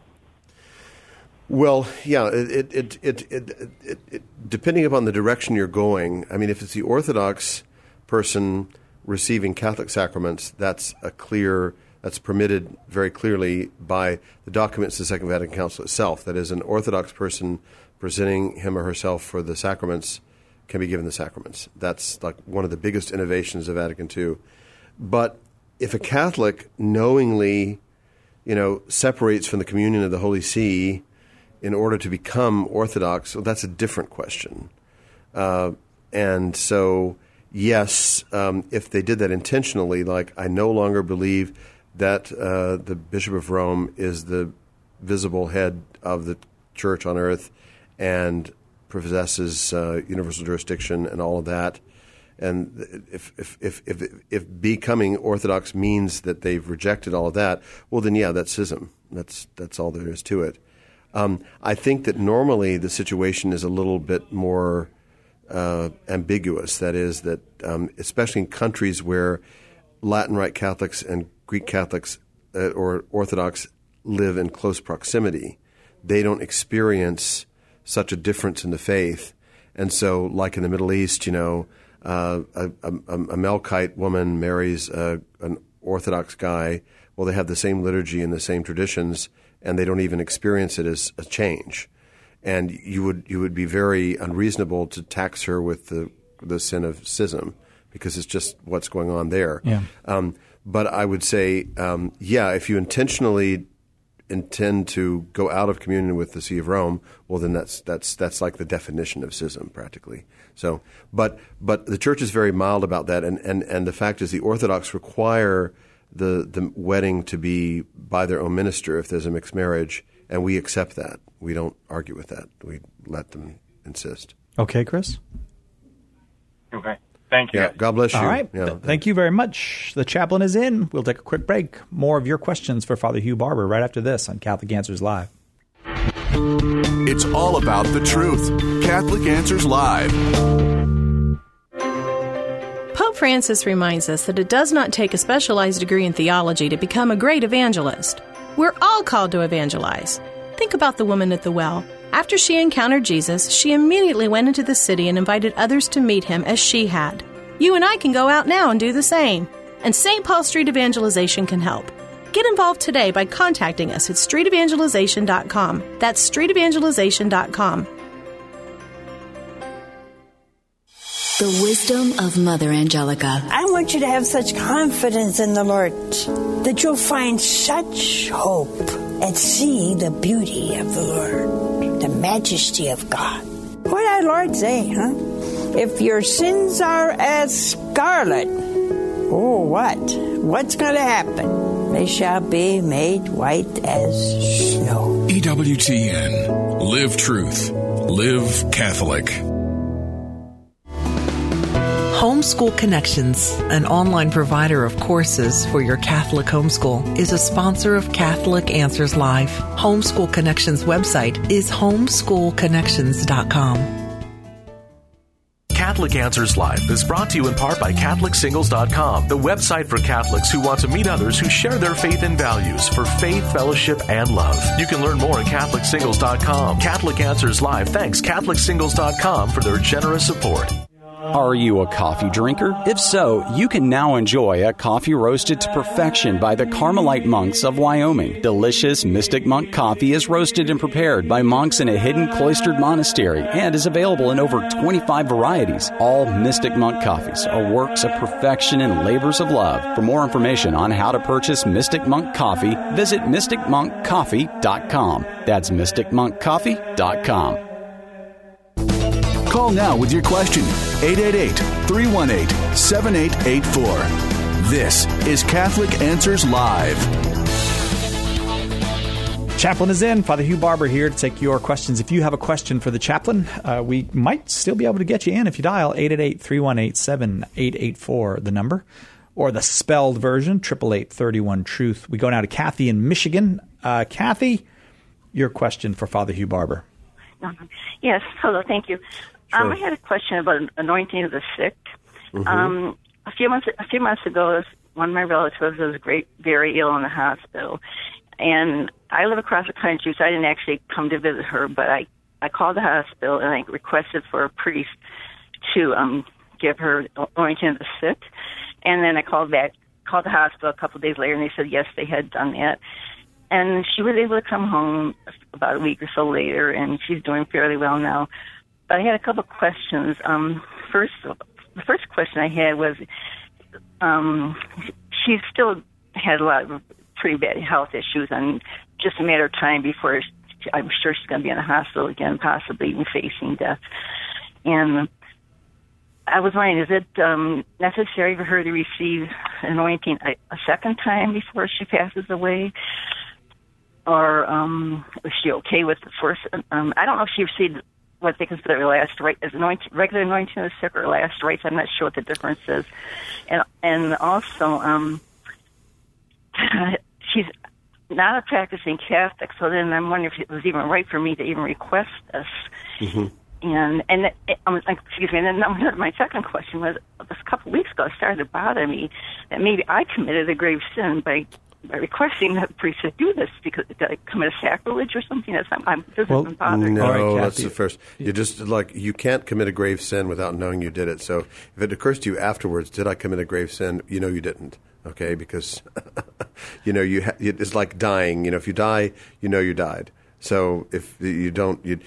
Well, yeah, it depending upon the direction you're going. I mean, if it's the Orthodox person receiving Catholic sacraments, that's permitted very clearly by the documents of the Second Vatican Council itself. That is, an Orthodox person presenting him or herself for the sacraments can be given the sacraments. That's like one of the biggest innovations of Vatican II. But if a Catholic knowingly, separates from the communion of the Holy See in order to become Orthodox, well, that's a different question. And so, yes, if they did that intentionally, like I no longer believe that the Bishop of Rome is the visible head of the Church on earth and possesses universal jurisdiction and all of that. And if becoming Orthodox means that they've rejected all of that, well, then yeah, that's schism. That's all there is to it. I think that normally the situation is a little bit more ambiguous. That is that especially in countries where Latin Rite Catholics and Greek Catholics or Orthodox live in close proximity, they don't experience such a difference in the faith. And so, like in the Middle East, a Melkite woman marries an Orthodox guy. Well, they have the same liturgy and the same traditions, and they don't even experience it as a change. And you would be very unreasonable to tax her with the sin of schism because it's just what's going on there. Yeah. But I would say, if you intentionally intend to go out of communion with the See of Rome, well, then that's like the definition of schism practically. So, but the Church is very mild about that, and the fact is the Orthodox require the wedding to be by their own minister if there's a mixed marriage, And we accept that. We don't argue with that. We let them insist. Okay, Chris? Okay. Thank you. Yeah, God bless you. All right. Yeah. Thank you very much. The chaplain is in. We'll take a quick break. More of your questions for Father Hugh Barber right after this on Catholic Answers Live. It's all about the truth. Catholic Answers Live. Pope Francis reminds us that it does not take a specialized degree in theology to become a great evangelist. We're all called to evangelize. Think about the woman at the well. After she encountered Jesus, she immediately went into the city and invited others to meet him as she had. You and I can go out now and do the same. And St. Paul Street Evangelization can help. Get involved today by contacting us at streetevangelization.com. That's streetevangelization.com. The wisdom of Mother Angelica. I want you to have such confidence in the Lord that you'll find such hope and see the beauty of the Lord, the majesty of God. What did our Lord say, huh? If your sins are as scarlet, oh, what? What's going to happen? They shall be made white as snow. EWTN. Live truth. Live Catholic. Homeschool Connections, an online provider of courses for your Catholic homeschool, is a sponsor of Catholic Answers Live. Homeschool Connections website is homeschoolconnections.com. Catholic Answers Live is brought to you in part by CatholicSingles.com, the website for Catholics who want to meet others who share their faith and values for faith, fellowship, and love. You can learn more at CatholicSingles.com. Catholic Answers Live thanks CatholicSingles.com for their generous support. Are you a coffee drinker? If so, you can now enjoy a coffee roasted to perfection by the Carmelite monks of Wyoming. Delicious Mystic Monk coffee is roasted and prepared by monks in a hidden cloistered monastery and is available in over 25 varieties. All Mystic Monk coffees are works of perfection and labors of love. For more information on how to purchase Mystic Monk coffee, visit mysticmonkcoffee.com. That's mysticmonkcoffee.com. Call now with your question. 888-318-7884. This is Catholic Answers Live. Chaplain is in. Father Hugh Barber here to take your questions. If you have a question for the chaplain, we might still be able to get you in if you dial 888-318-7884, the number, or the spelled version, 888-31-TRUTH. We go now to Kathy in Michigan. Kathy, your question for Father Hugh Barber. Yes, hello, thank you. Sure. I had a question about anointing of the sick. Mm-hmm. A few months ago, one of my relatives was very ill in the hospital, and I live across the country, so I didn't actually come to visit her. But I called the hospital and I requested for a priest to give her anointing of the sick, and then I called the hospital a couple of days later, and they said yes, they had done that. And she was able to come home about a week or so later, and she's doing fairly well now. But I had a couple of questions. The first question I had was, she still had a lot of pretty bad health issues, and just a matter of time before I'm sure she's going to be in the hospital again, possibly even facing death. And I was wondering, is it necessary for her to receive anointing a second time before she passes away? Or is she okay with the first? I don't know if she received what they consider the last rite, as regular anointing of the sick or last rites. I'm not sure what the difference is. And also, she's not a practicing Catholic, so then I'm wondering if it was even right for me to even request this. Mm-hmm. Excuse me. And then my second question was, a couple of weeks ago, it started to bother me that maybe I committed a grave sin by requesting that the priest to do this, because did I commit a sacrilege or something? This isn't bothering me. No, that's the first. You just you can't commit a grave sin without knowing you did it. So if it occurs to you afterwards, did I commit a grave sin? You know you didn't. Okay, because it's like dying. If you die, you know you died. So if you don't, you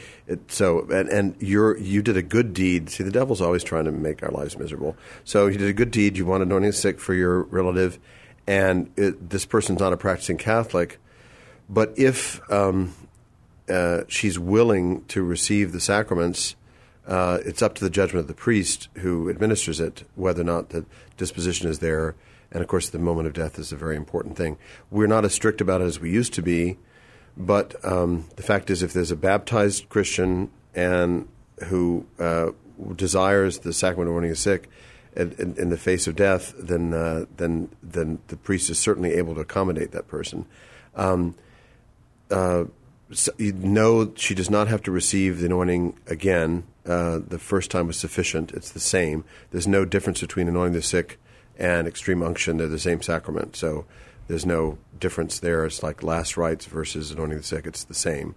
did a good deed. See, the devil's always trying to make our lives miserable. So you did a good deed. You want anointing sick for your relative. And this person's not a practicing Catholic, but if she's willing to receive the sacraments, it's up to the judgment of the priest who administers it, whether or not the disposition is there. And, of course, the moment of death is a very important thing. We're not as strict about it as we used to be, But the fact is, if there's a baptized Christian and who desires the sacrament of anointing the sick in the face of death, then the priest is certainly able to accommodate that person. So, no, she does not have to receive the anointing again. The first time was sufficient. It's the same. There's no difference between anointing the sick and extreme unction. They're the same sacrament. So there's no difference there. It's like last rites versus anointing the sick. It's the same.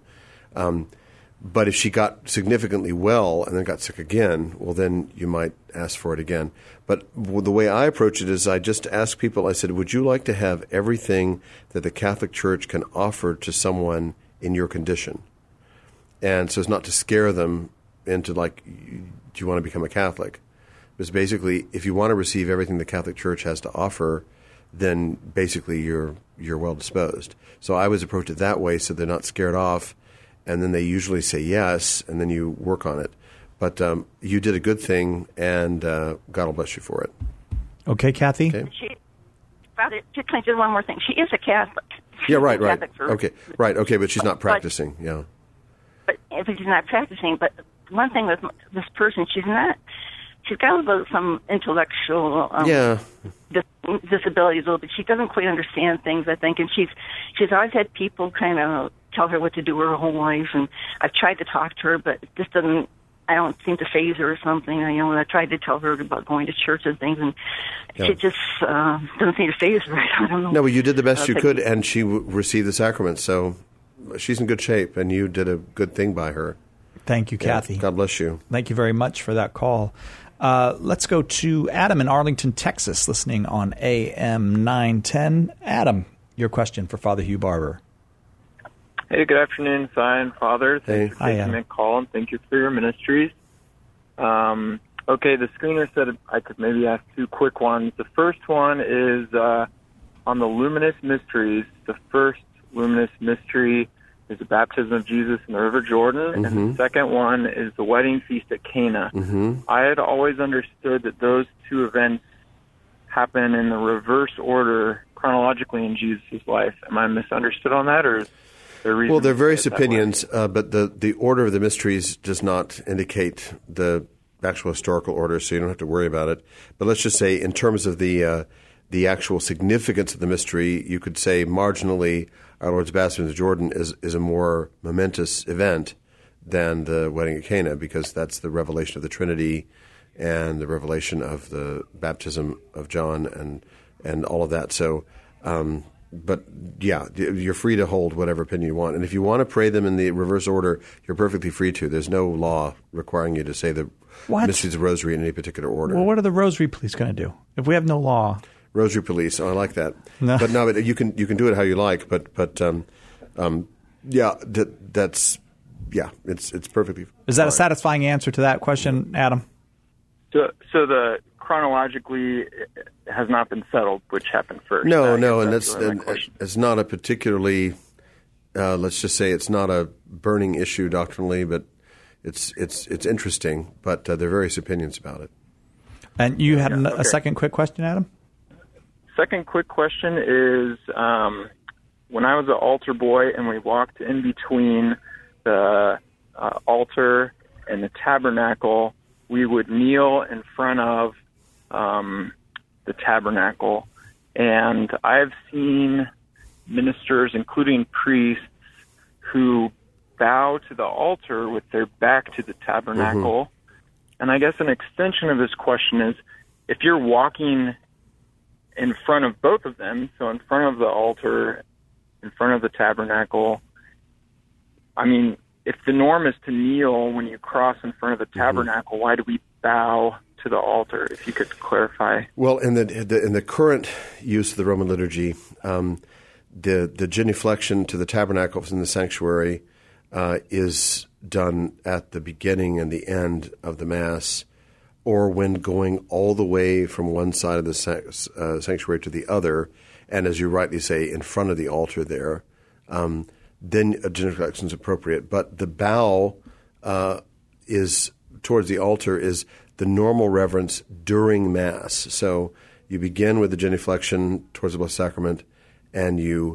But if she got significantly well and then got sick again, well, then you might ask for it again. But the way I approach it is I just ask people, I said, would you like to have everything that the Catholic Church can offer to someone in your condition? And so it's not to scare them into like, do you want to become a Catholic? Because basically, if you want to receive everything the Catholic Church has to offer, then basically you're well disposed. So I always approach it that way so they're not scared off. And then they usually say yes, and then you work on it. But you did a good thing, and God will bless you for it. Okay, Kathy? Okay. Just one more thing. She is a Catholic. Yeah, right. Okay, right. Okay, but she's not practicing, yeah. But if she's not practicing, but one thing with this person, she's got some intellectual disabilities a little bit. She doesn't quite understand things, I think, and she's always had people kind of tell her what to do her whole life, and I've tried to talk to her, but it just doesn't, I don't seem to faze her or something. I tried to tell her about going to church and things, and she just doesn't seem to faze her. I don't know. No, well, you did the best you could, and she received the sacrament, so she's in good shape, and you did a good thing by her. Thank you, Kathy. God bless you. Thank you very much for that call. Let's go to Adam in Arlington, Texas, listening on AM 910. Adam, your question for Father Hugh Barber. Hey, good afternoon, Si and Father. Thanks for taking my call, and thank you for your ministries. Okay, the screener said I could maybe ask two quick ones. The first one is on the luminous mysteries. The first luminous mystery is the baptism of Jesus in the River Jordan, and the second one is the wedding feast at Cana. I had always understood that those two events happen in the reverse order chronologically in Jesus' life. Am I misunderstood on that, or is there a reason? Well, there are various opinions, but the order of the mysteries does not indicate the actual historical order, so you don't have to worry about it. But let's just say in terms of the actual significance of the mystery, you could say marginally our Lord's baptism of Jordan is a more momentous event than the wedding at Cana, because that's the revelation of the Trinity and the revelation of the baptism of John and all of that. So, but yeah, you're free to hold whatever opinion you want. And if you want to pray them in the reverse order, you're perfectly free to. There's no law requiring you to say the mysteries of the Rosary in any particular order. Well, what are the Rosary police going to do if we have no law? Rosary police. Oh, I like that. No. But no, but you can do it how you like. But yeah, it's perfectly. Is that a satisfying answer to that question, Adam? So the chronologically has not been settled, which happened first. No, and it's not a particularly. Let's just say it's not a burning issue doctrinally, but it's interesting. But there are various opinions about it. And you had a second quick question, Adam? Second quick question is, when I was an altar boy and we walked in between the altar and the tabernacle, we would kneel in front of the tabernacle. And I've seen ministers, including priests, who bow to the altar with their back to the tabernacle. And I guess an extension of this question is, if you're walking in front of both of them, so in front of the altar, in front of the tabernacle, I mean, if the norm is to kneel when you cross in front of the tabernacle, why do we bow to the altar? If you could clarify. Well, in the current use of the Roman liturgy, the genuflection to the tabernacle in the sanctuary is done at the beginning and the end of the Mass, or when going all the way from one side of the sanctuary to the other, and as you rightly say, in front of the altar there, then a genuflection is appropriate. But the bow is towards the altar is the normal reverence during Mass. So you begin with the genuflection towards the Blessed Sacrament, and you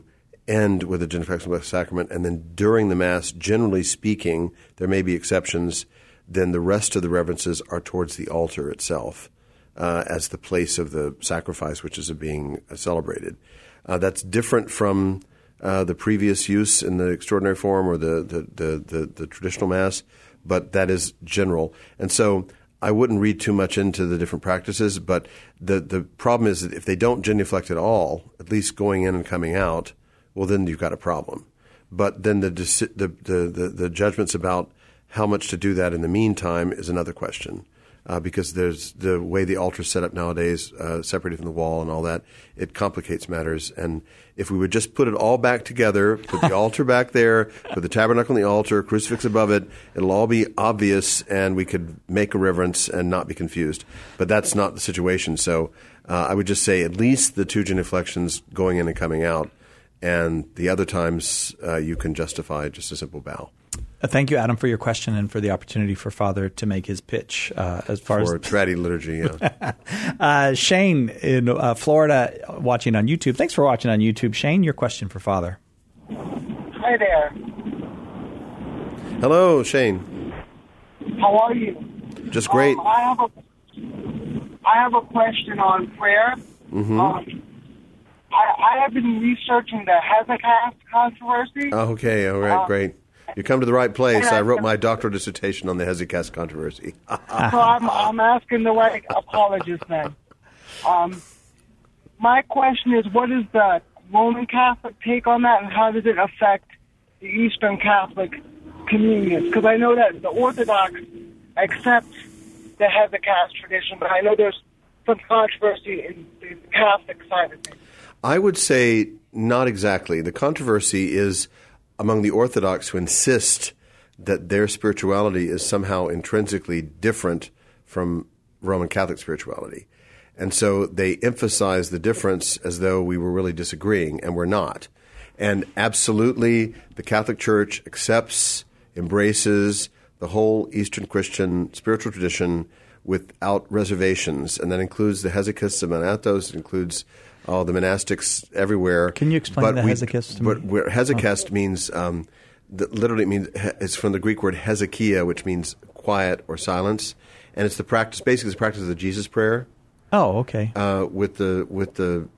end with the genuflection of the sacrament, and then during the Mass, generally speaking, there may be exceptions, then the rest of the reverences are towards the altar itself as the place of the sacrifice which is being celebrated. That's different from the previous use in the extraordinary form or the traditional Mass, but that is general. And so I wouldn't read too much into the different practices, but the problem is that if they don't genuflect at all, at least going in and coming out, well, then you've got a problem. But then the judgments about how much to do that in the meantime is another question, because there's the way the altar is set up nowadays, separated from the wall and all that, it complicates matters. And if we would just put it all back together, put the altar back there, put the tabernacle on the altar, crucifix above it, it'll all be obvious and we could make a reverence and not be confused. But that's not the situation. So I would just say at least the 2 genuflections going in and coming out, and the other times you can justify just a simple bow. Thank you, Adam, for your question and for the opportunity for Father to make his pitch as far for Trinity liturgy. Yeah. Shane in Florida, watching on YouTube. Thanks for watching on YouTube, Shane. Your question for Father. Hi there. Hello, Shane. How are you? Just great. I have a question on prayer. Mm-hmm. I have been researching the Hezekiah controversy. Okay, all right, great. You come to the right place. I wrote my doctoral dissertation on the Hezekiah controversy. So I'm asking the right apologist then. My question is, what is the Roman Catholic take on that, and how does it affect the Eastern Catholic communions? Because I know that the Orthodox accept the Hezekiah tradition, but I know there's some controversy in the Catholic side of things. I would say not exactly. The controversy is among the Orthodox who insist that their spirituality is somehow intrinsically different from Roman Catholic spirituality. And so they emphasize the difference as though we were really disagreeing, and we're not. And absolutely, the Catholic Church accepts, embraces the whole Eastern Christian spiritual tradition without reservations, and that includes the Hesychasts and Monathos, it includes all the monastics everywhere. Can you explain the Hesychast to me? But Hesychast means, literally means, it's from the Greek word Hezekiah, which means quiet or silence, and it's the practice, basically, the practice of the Jesus prayer. Oh, okay. With the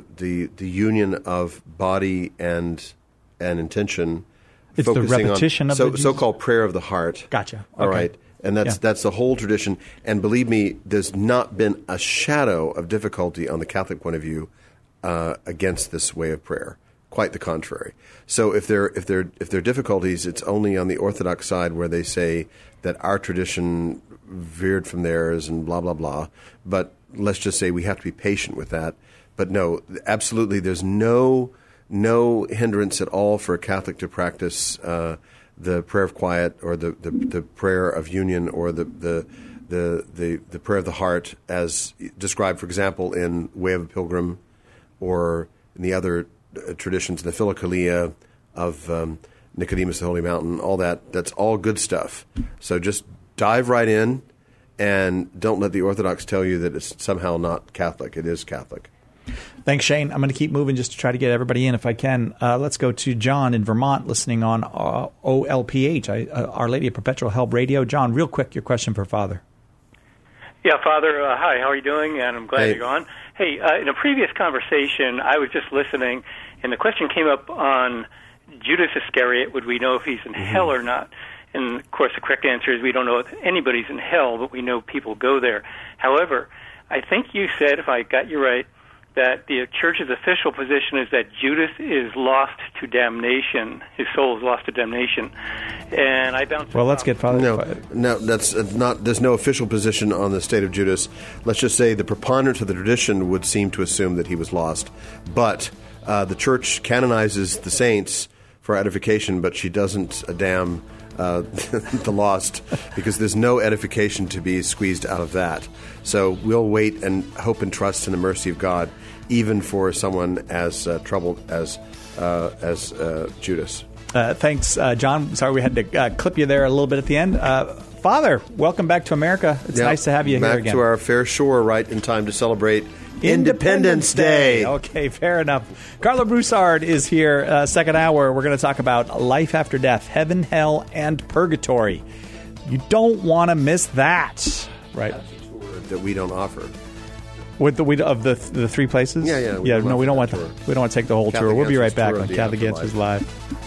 union of body and intention. It's the repetition of the so-called prayer of the heart. Gotcha. Okay. All right. And that's the whole tradition. And believe me, there's not been a shadow of difficulty on the Catholic point of view against this way of prayer. Quite the contrary. So if there are difficulties, it's only on the Orthodox side where they say that our tradition veered from theirs and blah blah blah. But let's just say we have to be patient with that. But no, absolutely, there's no hindrance at all for a Catholic to practice the prayer of quiet or the prayer of union or the prayer of the heart as described, for example, in Way of a Pilgrim or in the other traditions, in the Philokalia of Nicodemus, the Holy Mountain, all that. That's all good stuff. So just dive right in and don't let the Orthodox tell you that it's somehow not Catholic. It is Catholic. Thanks, Shane. I'm going to keep moving just to try to get everybody in if I can. Let's go to John in Vermont listening on OLPH, Our Lady of Perpetual Help Radio. John, real quick, your question for Father. Yeah, Father, hi, how are you doing? And I'm glad you're on. Hey, in a previous conversation, I was just listening, and the question came up on Judas Iscariot, would we know if he's in hell or not? And, of course, the correct answer is we don't know if anybody's in hell, but we know people go there. However, I think you said, if I got you right, that the Church's official position is that Judas is lost to damnation. His soul is lost to damnation. And I bounced. Well, let's get Father. No, that's not. There's no official position on the state of Judas. Let's just say the preponderance of the tradition would seem to assume that he was lost. But the Church canonizes the saints for edification, but she doesn't damn the lost, because there's no edification to be squeezed out of that. So we'll wait and hope and trust in the mercy of God, even for someone as troubled as Judas. Thanks, John. Sorry we had to clip you there a little bit at the end. Father, welcome back to America. It's nice to have you here again. Back to our fair shore right in time to celebrate Independence Day. Okay, fair enough. Carla Broussard is here. Second hour, we're going to talk about life after death, heaven, hell, and purgatory. You don't want to miss that, right? That's a tour that we don't offer. With the three places? Yeah. We don't want to take the whole tour. We'll be right back on Catholic Answers Live.